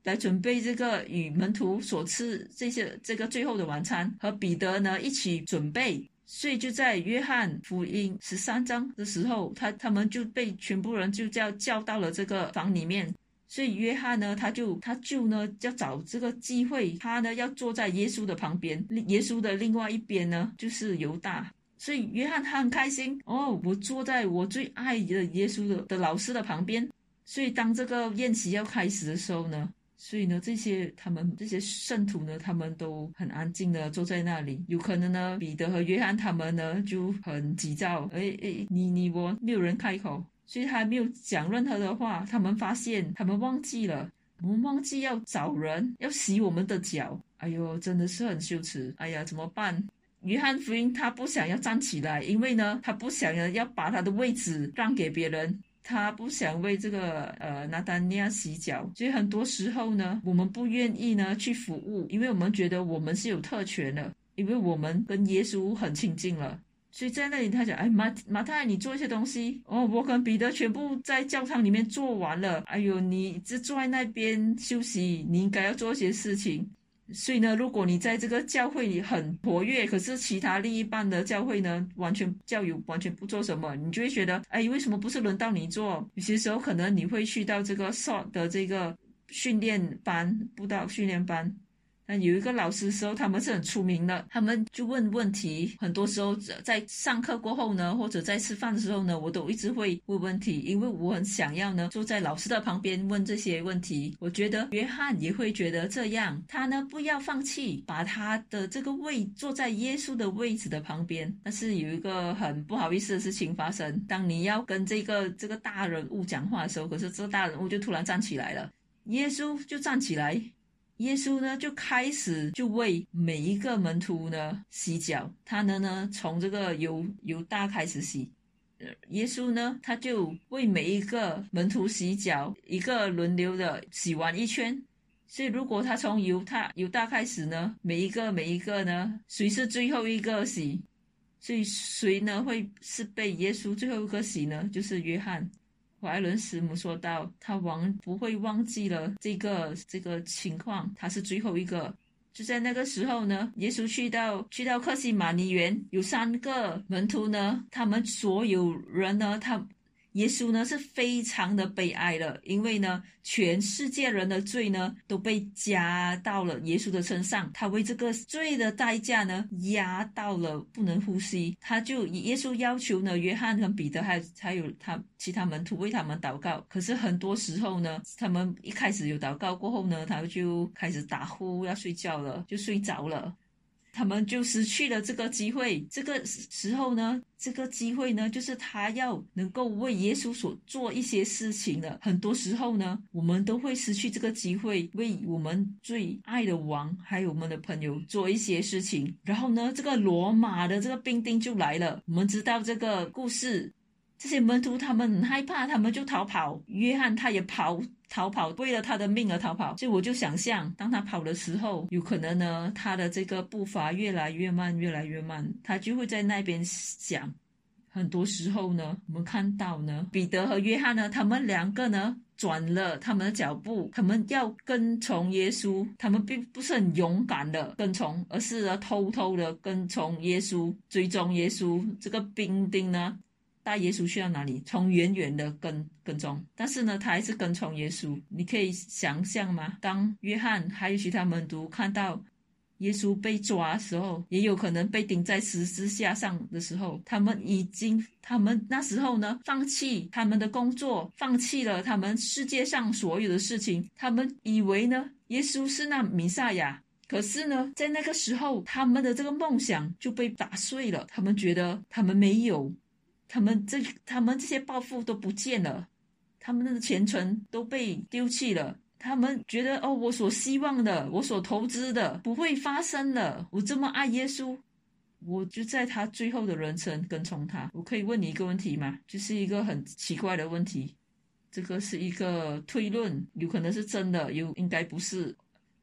来准备这个与门徒所吃这些这个最后的晚餐，和彼得呢一起准备。所以就在约翰福音十三章的时候，他他们就被全部人就叫叫到了这个房里面。所以约翰呢，他就他就呢要找这个机会，他呢要坐在耶稣的旁边，耶稣的另外一边呢就是犹大。所以约翰他很开心哦，我坐在我最爱的耶稣的的老师的旁边。所以当这个宴席要开始的时候呢，所以呢这些他们这些圣徒呢，他们都很安静的坐在那里。有可能呢彼得和约翰他们呢就很急躁，诶诶，你你我没有人开口，所以他没有讲任何的话。他们发现他们忘记了，我们忘记要找人要洗我们的脚。哎呦，真的是很羞耻。哎呀，怎么办？约翰福音他不想要站起来，因为呢他不想要把他的位置让给别人，他不想为这个呃拿单尼亚洗脚。所以很多时候呢我们不愿意呢去服务，因为我们觉得我们是有特权的，因为我们跟耶稣很亲近了。所以在那里他讲，哎，马马太你做一些东西哦，我跟彼得全部在教堂里面做完了，哎呦，你只坐在那边休息，你应该要做一些事情。所以呢如果你在这个教会里很活跃，可是其他另一半的教会呢完全教友完全不做什么，你就会觉得，哎，为什么不是轮到你做？有些时候可能你会去到这个 S O T 的这个训练班，布道训练班，那有一个老师的时候他们是很出名的，他们就问问题。很多时候在上课过后呢，或者在吃饭的时候呢，我都一直会问问题，因为我很想要呢坐在老师的旁边问这些问题。我觉得约翰也会觉得这样，他呢不要放弃把他的这个位坐在耶稣的位置的旁边。但是有一个很不好意思的事情发生，当你要跟这个这个大人物讲话的时候，可是这个大人物就突然站起来了，耶稣就站起来，耶稣呢就开始就为每一个门徒呢洗脚。他呢呢从这个犹犹大开始洗，耶稣呢他就为每一个门徒洗脚，一个轮流的洗完一圈。所以如果他从犹大犹大开始呢，每一个每一个呢，谁是最后一个洗？所以谁呢会是被耶稣最后一个洗呢？就是约翰。怀艾伦师母说到，他忘不会忘记了这个这个情况，他是最后一个。就在那个时候呢，耶稣去到去到客西马尼园，有三个门徒呢，他们所有人呢，他耶稣呢是非常的悲哀了，因为呢全世界人的罪呢都被加到了耶稣的身上，他为这个罪的代价呢压到了不能呼吸。他就耶稣要求呢约翰跟彼得还有还有他其他门徒为他们祷告。可是很多时候呢，他们一开始有祷告过后呢，他就开始打呼要睡觉了，就睡着了，他们就失去了这个机会。这个时候呢，这个机会呢，就是他要能够为耶稣所做一些事情了。很多时候呢，我们都会失去这个机会，为我们最爱的王还有我们的朋友做一些事情。然后呢，这个罗马的这个兵丁就来了。我们知道这个故事，这些门徒他们很害怕，他们就逃跑。约翰他也跑逃跑，为了他的命而逃跑。所以我就想象，当他跑的时候，有可能呢他的这个步伐越来越慢越来越慢，他就会在那边想。很多时候呢，我们看到呢彼得和约翰呢，他们两个呢转了他们的脚步，他们要跟从耶稣，他们并不是很勇敢的跟从，而是呢偷偷的跟从耶稣，追踪耶稣。这个兵丁呢带耶稣去到哪里，从远远的跟跟踪，但是呢他还是跟从耶稣。你可以想象吗？当约翰还有其他门徒看到耶稣被抓的时候，也有可能被钉在十字架上的时候，他们已经他们那时候呢放弃他们的工作，放弃了他们世界上所有的事情，他们以为呢耶稣是那弥赛亚。可是呢在那个时候，他们的这个梦想就被打碎了，他们觉得他们没有，他们这他们这些抱负都不见了，他们的前程都被丢弃了。他们觉得哦，我所希望的，我所投资的不会发生了。我这么爱耶稣，我就在他最后的人生跟从他。我可以问你一个问题吗？就是一个很奇怪的问题，这个是一个推论，有可能是真的，有应该不是。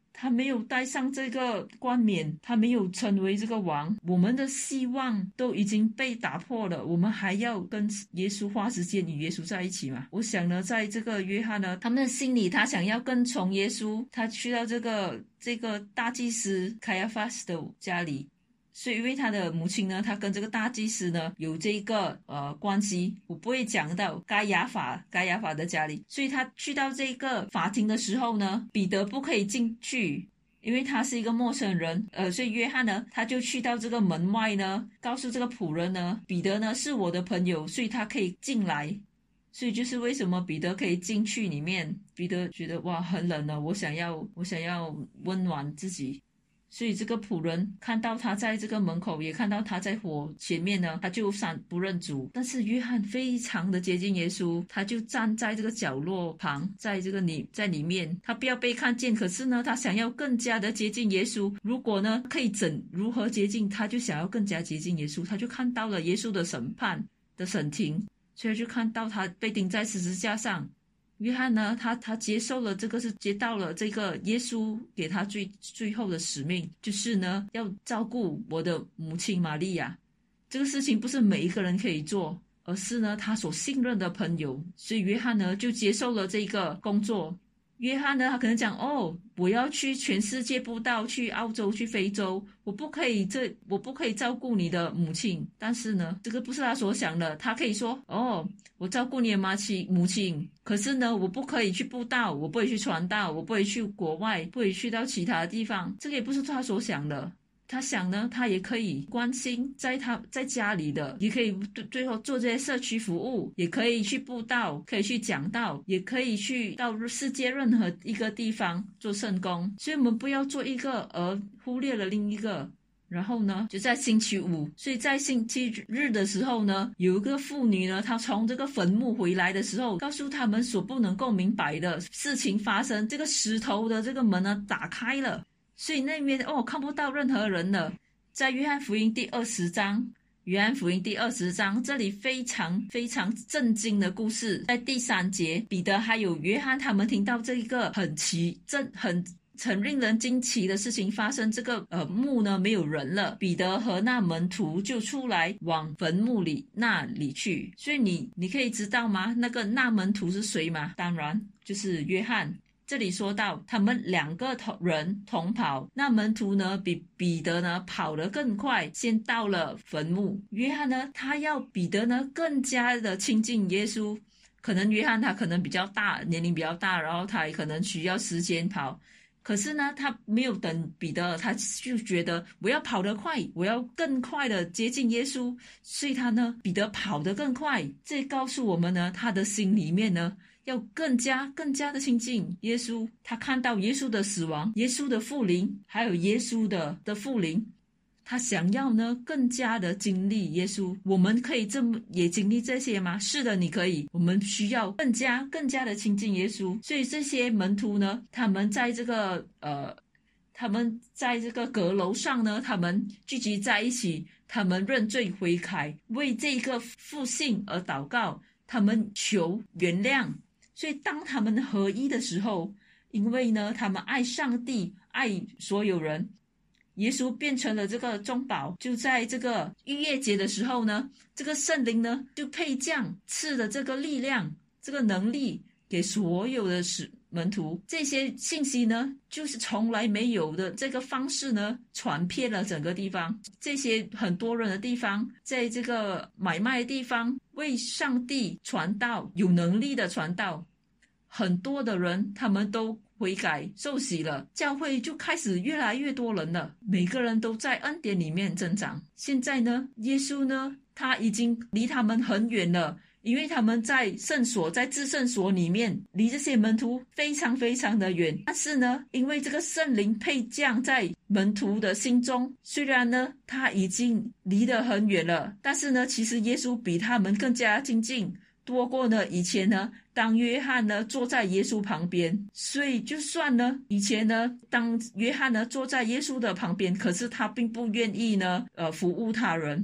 他没有戴上这个冠冕，他没有成为这个王，我们的希望都已经被打破了，我们还要跟耶稣花时间与耶稣在一起吗？我想呢，在这个约翰呢，他们的心里，他想要跟从耶稣，他去到这个这个大祭司凯亚法斯的家里，所以因为他的母亲呢，他跟这个大祭司呢有这个呃关系，我不会讲到该亚法该亚法的家里，所以他去到这个法庭的时候呢，彼得不可以进去，因为他是一个陌生人，呃，所以约翰呢，他就去到这个门外呢，告诉这个仆人呢，彼得呢是我的朋友，所以他可以进来。所以就是为什么彼得可以进去里面，彼得觉得哇很冷了，我想要我想要温暖自己。所以这个仆人看到他在这个门口，也看到他在火前面呢，他就闪不认主。但是约翰非常的接近耶稣，他就站在这个角落旁，在这个里在里面，他不要被看见，可是呢他想要更加的接近耶稣。如果呢可以怎如何接近，他就想要更加接近耶稣。他就看到了耶稣的审判的审庭，所以就看到他被钉在十字架上。约翰呢，他他接受了这个，是接到了这个耶稣给他最最后的使命，就是呢要照顾我的母亲玛利亚。这个事情不是每一个人可以做，而是呢他所信任的朋友。所以约翰呢就接受了这个工作。约翰呢他可能讲，哦，我要去全世界布道，去澳洲去非洲，我不可以这我不可以照顾你的母亲。但是呢这个不是他所想的，他可以说，哦，我照顾你的母亲，可是呢我不可以去布道，我不会去传道，我不会去国外，不会去到其他的地方。这个也不是他所想的。他想呢，他也可以关心在他在家里的，也可以最后做这些社区服务，也可以去布道，可以去讲道，也可以去到世界任何一个地方做圣工。所以我们不要做一个而忽略了另一个。然后呢就在星期五，所以在星期日的时候呢，有一个妇女呢，她从这个坟墓回来的时候，告诉他们所不能够明白的事情发生，这个石头的这个门呢打开了，所以那边哦看不到任何人了。在约翰福音第二十章，约翰福音第二十章这里非常非常震惊的故事，在第三节，彼得还有约翰他们听到这一个很奇震很很令人惊奇的事情发生，这个呃墓呢没有人了，彼得和那门徒就出来往坟墓里那里去。所以你你可以知道吗？那个那门徒是谁吗？当然就是约翰。这里说到他们两个人同跑，那门徒呢比彼得呢跑得更快，先到了坟墓。约翰呢他要彼得呢更加的亲近耶稣，可能约翰他可能比较大，年龄比较大，然后他可能需要时间跑，可是呢他没有等彼得，他就觉得我要跑得快，我要更快的接近耶稣，所以他呢彼得跑得更快。这告诉我们呢，他的心里面呢要更加更加的亲近耶稣。他看到耶稣的死亡，耶稣的复临，还有耶稣的的复临，他想要呢更加的经历耶稣。我们可以这么也经历这些吗？是的，你可以。我们需要更加更加的亲近耶稣。所以这些门徒呢，他们在这个呃他们在这个阁楼上呢，他们聚集在一起，他们认罪悔改，为这个复兴而祷告，他们求原谅。所以当他们合一的时候，因为呢他们爱上帝，爱所有人，耶稣变成了这个中保。就在这个逾越节的时候呢，这个圣灵呢就配降赐了这个力量，这个能力给所有的使门徒。这些信息呢就是从来没有的这个方式呢传遍了整个地方。这些很多人的地方，在这个买卖的地方，为上帝传道，有能力的传道，很多的人他们都悔改受洗了，教会就开始越来越多人了，每个人都在恩典里面增长。现在呢耶稣呢他已经离他们很远了，因为他们在圣所，在至圣所里面，离这些门徒非常非常的远。但是呢因为这个圣灵配降在门徒的心中，虽然呢他已经离得很远了，但是呢其实耶稣比他们更加亲近，多过呢以前呢当约翰呢坐在耶稣旁边。所以就算呢以前呢当约翰呢坐在耶稣的旁边，可是他并不愿意呢呃服务他人。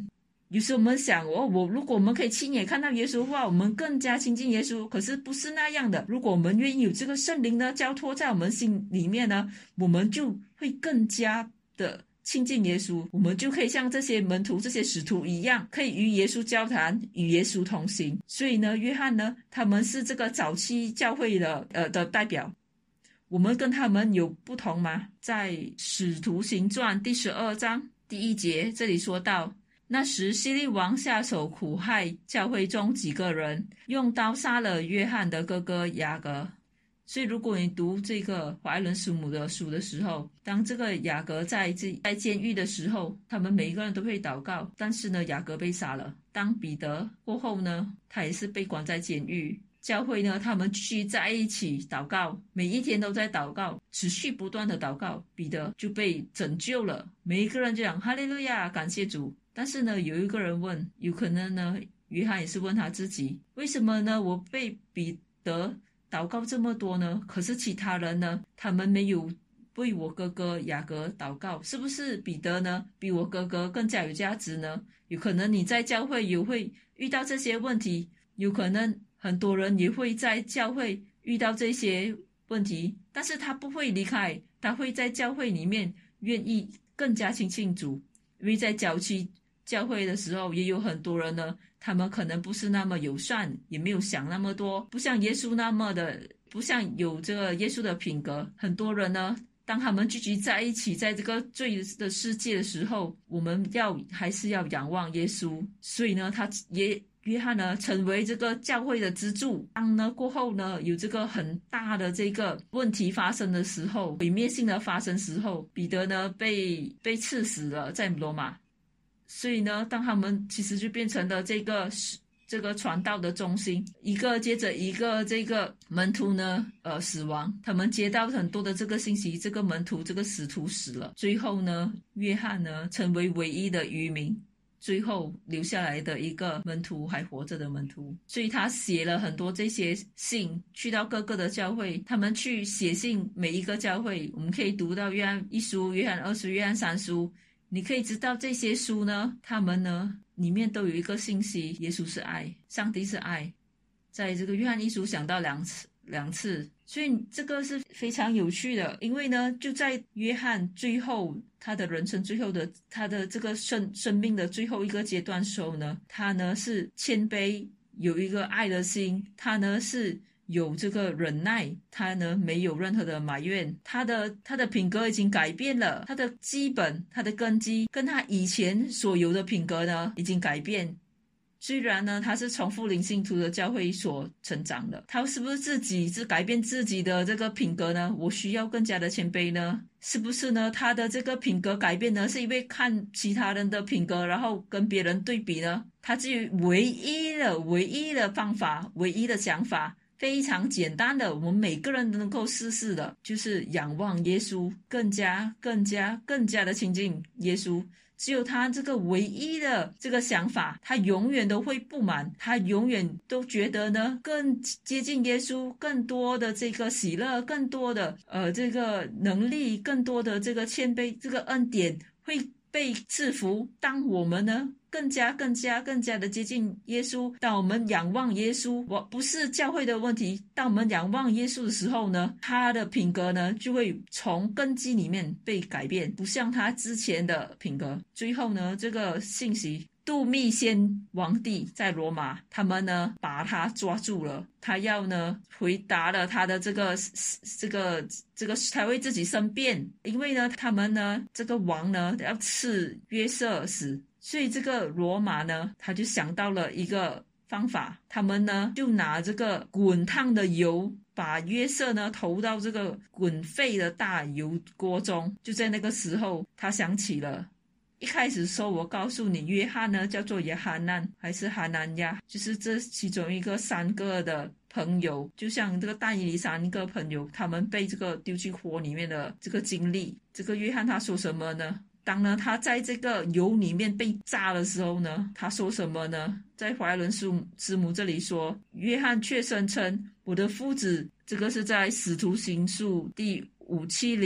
有时候我们想哦，我如果我们可以亲眼看到耶稣的话，我们更加亲近耶稣。可是不是那样的。如果我们愿意有这个圣灵呢交托在我们心里面呢，我们就会更加的亲近耶稣，我们就可以像这些门徒这些使徒一样，可以与耶稣交谈，与耶稣同行。所以呢，约翰呢他们是这个早期教会的呃的代表。我们跟他们有不同吗？在使徒行传第十二章第一节这里说到，那时希律王下手苦害教会中几个人，用刀杀了约翰的哥哥雅各。所以如果你读这个华伦师母的书的时候，当这个雅各在在监狱的时候，他们每一个人都会祷告，但是呢雅各被杀了。当彼得过后呢，他也是被关在监狱。教会呢他们继续在一起祷告，每一天都在祷告，持续不断的祷告，彼得就被拯救了。每一个人就讲哈利路亚，感谢主。但是呢有一个人问，有可能呢约翰也是问他自己，为什么呢我被彼得祷告这么多呢？可是其他人呢他们没有为我哥哥雅各祷告，是不是彼得呢比我哥哥更加有价值呢？有可能你在教会也会遇到这些问题，有可能很多人也会在教会遇到这些问题，但是他不会离开，他会在教会里面愿意更加亲近主。因为在早期教会的时候也有很多人呢，他们可能不是那么友善，也没有想那么多，不像耶稣那么的，不像有这个耶稣的品格。很多人呢当他们聚集在一起，在这个罪的世界的时候，我们要还是要仰望耶稣。所以呢他也约翰呢成为这个教会的支柱。当呢过后呢有这个很大的这个问题发生的时候，毁灭性的发生时候，彼得呢被被刺死了在罗马。所以呢当他们其实就变成了这个这个传道的中心，一个接着一个这个门徒呢呃死亡，他们接到很多的这个信息，这个门徒这个使徒死了。最后呢约翰呢成为唯一的渔民，最后留下来的一个门徒，还活着的门徒。所以他写了很多这些信，去到各个的教会，他们去写信每一个教会。我们可以读到约翰一书、约翰二书、约翰三书，你可以知道这些书呢他们呢里面都有一个信息，耶稣是爱，上帝是爱。在这个约翰一书想到两次两次，所以这个是非常有趣的。因为呢就在约翰最后他的人生最后的他的这个生生命的最后一个阶段时候呢，他呢是谦卑，有一个爱的心，他呢是有这个忍耐，他呢没有任何的埋怨，他的他的品格已经改变了，他的基本他的根基跟他以前所有的品格呢已经改变。虽然呢他是从复临信徒的教会所成长的，他是不是自己是改变自己的这个品格呢？我需要更加的谦卑呢？是不是呢他的这个品格改变呢是因为看其他人的品格然后跟别人对比呢？他至于唯一的唯一的方法，唯一的想法非常简单的，我们每个人都能够试试的，就是仰望耶稣，更加更加更加的亲近耶稣。只有他这个唯一的这个想法，他永远都会不满，他永远都觉得呢更接近耶稣，更多的这个喜乐，更多的呃这个能力，更多的这个谦卑，这个恩典会被赐福。当我们呢更加更加更加的接近耶稣，当我们仰望耶稣，我不是教会的问题，当我们仰望耶稣的时候呢，他的品格呢就会从根基里面被改变，不像他之前的品格。最后呢这个信息，杜密先皇帝在罗马，他们呢把他抓住了，他要呢回答了他的这个这个这个他为自己申辩，因为呢他们呢这个王呢要赐约瑟死。所以这个罗马呢他就想到了一个方法，他们呢就拿这个滚烫的油，把约瑟呢投到这个滚沸的大油锅中。就在那个时候他想起了一开始说，我告诉你约翰呢叫做约翰难还是哈南亚，就是这其中一个三个的朋友，就像这个但以理三个朋友他们被这个丢进火里面的这个经历。这个约翰他说什么呢？当呢他在这个油里面被炸的时候呢，他说什么呢？在怀伦师母这里说，约翰却声称，我的夫子，这个是在使徒行述第五七零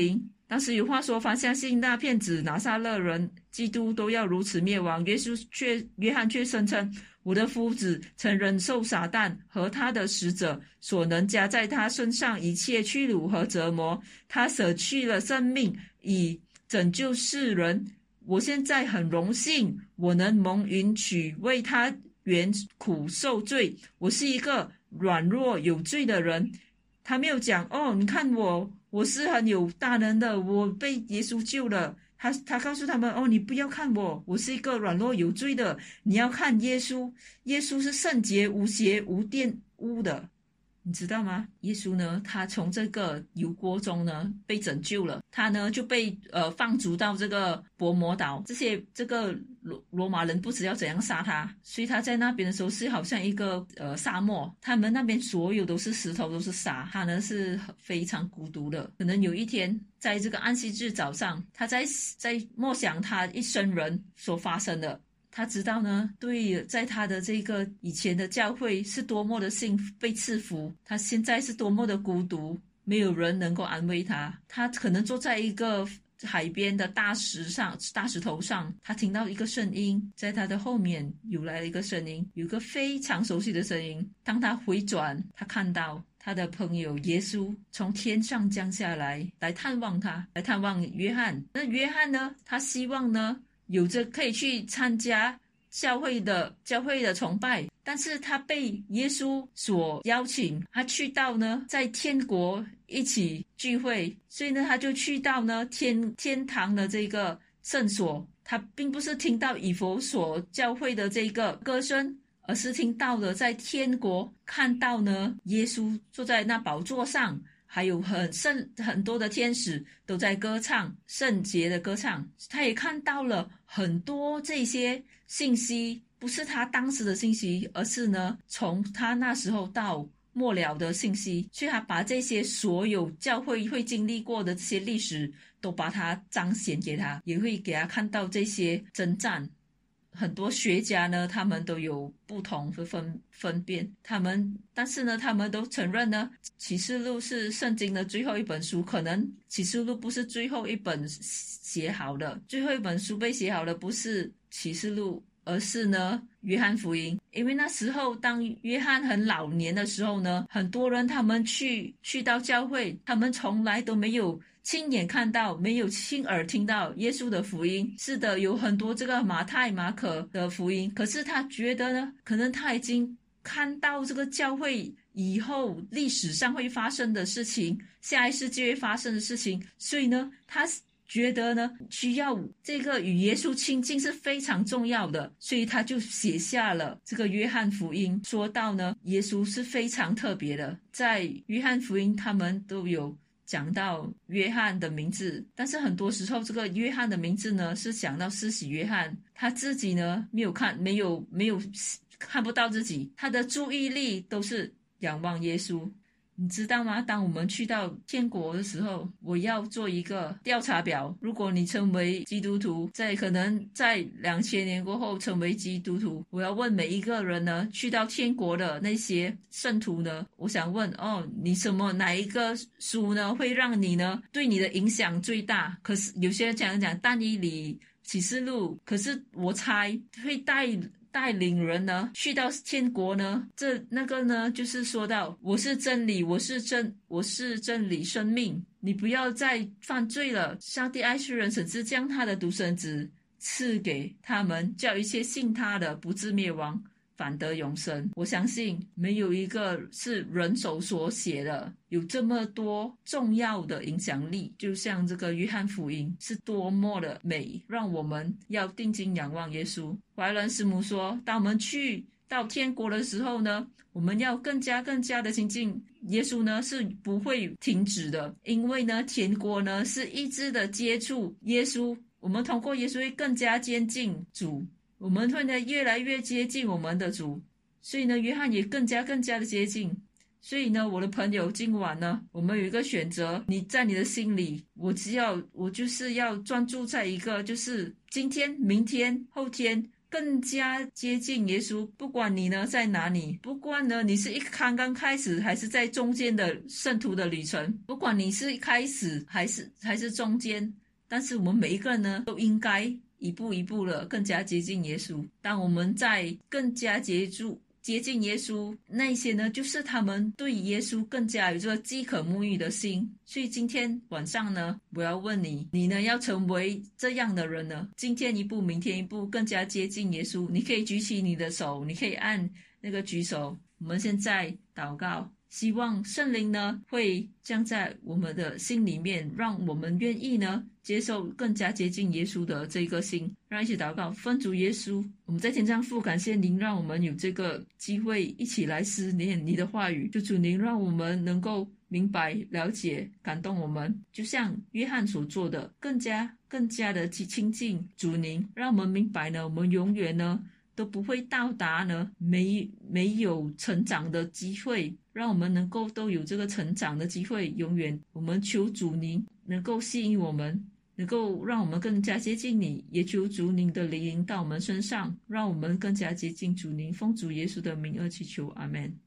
当时有话说，凡相信那骗子拿撒勒人基督都要如此灭亡。耶稣却约翰却声称，我的夫子曾忍受撒旦和他的使者所能加在他身上一切屈辱和折磨，他舍去了生命以拯救世人。我现在很荣幸我能蒙允许为他原苦受罪，我是一个软弱有罪的人。他没有讲哦，你看我我是很有大能的，我被耶稣救了。他他告诉他们哦，你不要看我，我是一个软弱有罪的，你要看耶稣，耶稣是圣洁无邪无玷污的。你知道吗？耶稣呢，他从这个油锅中呢被拯救了，他呢就被呃放逐到这个伯摩岛，这些这个罗罗马人不知要怎样杀他，所以他在那边的时候是好像一个呃沙漠，他们那边所有都是石头都是沙，他呢是非常孤独的。可能有一天在这个安息日早上，他在在默想他一生人所发生的。他知道呢，对，在他的这个以前的教会是多么的幸福被赐福，他现在是多么的孤独，没有人能够安慰他。他可能坐在一个海边的大石上大石头上，他听到一个声音，在他的后面有来了一个声音，有一个非常熟悉的声音。当他回转，他看到他的朋友耶稣从天上降下来，来探望他，来探望约翰。那约翰呢，他希望呢有着可以去参加教会的教会的崇拜，但是他被耶稣所邀请，他去到呢在天国一起聚会，所以呢他就去到呢天天堂的这个圣所。他并不是听到以弗所教会的这个歌声，而是听到了在天国看到呢耶稣坐在那宝座上，还有很圣很多的天使都在歌唱，圣洁的歌唱。他也看到了很多这些信息，不是他当时的信息，而是呢从他那时候到末了的信息。所以他把这些所有教会会经历过的这些历史都把它彰显给他，也会给他看到这些征战。很多学家呢，他们都有不同的分分辨，他们但是呢，他们都承认呢，启示录是圣经的最后一本书。可能启示录不是最后一本写好的，最后一本书被写好的不是启示录，而是呢约翰福音。因为那时候当约翰很老年的时候呢，很多人他们去去到教会，他们从来都没有亲眼看到，没有亲耳听到耶稣的福音。是的，有很多这个马太马可的福音，可是他觉得呢，可能他已经看到这个教会以后历史上会发生的事情，下一世就会发生的事情，所以呢他觉得呢需要这个与耶稣亲近是非常重要的，所以他就写下了这个约翰福音，说到呢耶稣是非常特别的。在约翰福音他们都有讲到约翰的名字，但是很多时候这个约翰的名字呢是讲到施洗约翰，他自己呢没有看没有没有看不到自己，他的注意力都是仰望耶稣。你知道吗？当我们去到天国的时候，我要做一个调查表。如果你成为基督徒，在可能在两千年过后成为基督徒，我要问每一个人呢，去到天国的那些圣徒呢，我想问哦，你什么哪一个书呢会让你呢对你的影响最大？可是有些人讲讲但以理、启示录，可是我猜会带带领人呢去到天国呢，这那个呢就是说到我是真理，我是真我是真理生命，你不要再犯罪了。上帝爱世人，甚至将他的独生子赐给他们，叫一切信他的不至灭亡，反得永生。我相信没有一个是人手所写的有这么多重要的影响力，就像这个约翰福音是多么的美，让我们要定睛仰望耶稣。怀伦师母说，当我们去到天国的时候呢，我们要更加更加的亲近耶稣呢，是不会停止的。因为呢天国呢是一直的接触耶稣，我们通过耶稣会更加接近主，我们会呢越来越接近我们的主，所以呢约翰也更加更加的接近。所以呢我的朋友，今晚呢我们有一个选择，你在你的心里，我只要我就是要专注在一个，就是今天明天后天更加接近耶稣。不管你呢在哪里，不管呢你是一刚刚开始还是在中间的圣徒的旅程，不管你是一开始还是还是中间，但是我们每一个人呢都应该一步一步的更加接近耶稣。当我们在更加接触接近耶稣，那些呢就是他们对耶稣更加有这个饥渴沐浴的心。所以今天晚上呢，我要问你，你呢要成为这样的人呢？今天一步，明天一步，更加接近耶稣。你可以举起你的手，你可以按那个举手。我们现在祷告，希望圣灵呢会降在我们的心里面，让我们愿意呢接受更加接近耶稣的这个心。让一起祷告，奉主耶稣，我们在天上父，感谢您让我们有这个机会一起来思念你的话语。就主您让我们能够明白了解感动我们，就像约翰所做的，更加更加的亲近主您，让我们明白呢我们永远呢都不会到达呢没没有成长的机会，让我们能够都有这个成长的机会。永远我们求主您能够吸引我们，能够让我们更加接近你，也求主您的灵到我们身上，让我们更加接近主您。奉主耶稣的名而祈求，阿们。